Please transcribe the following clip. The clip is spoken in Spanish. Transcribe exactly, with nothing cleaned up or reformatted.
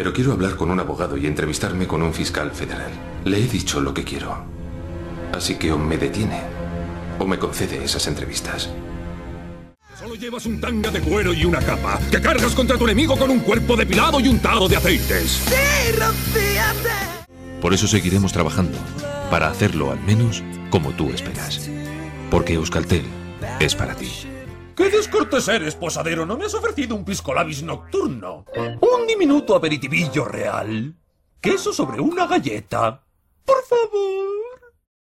Pero quiero hablar con un abogado y entrevistarme con un fiscal federal. Le he dicho lo que quiero. Así que o me detiene o me concede esas entrevistas. Solo llevas un tanga de cuero y una capa, que cargas contra tu enemigo con un cuerpo depilado y untado de aceites. ¡Sí, Rocíate! Por eso seguiremos trabajando, para hacerlo al menos como tú esperas. Porque Euskaltel es para ti. ¡Qué descortés eres, posadero! ¿No me has ofrecido un pisco labis nocturno? Un diminuto aperitivillo real. Queso sobre una galleta. ¡Por favor!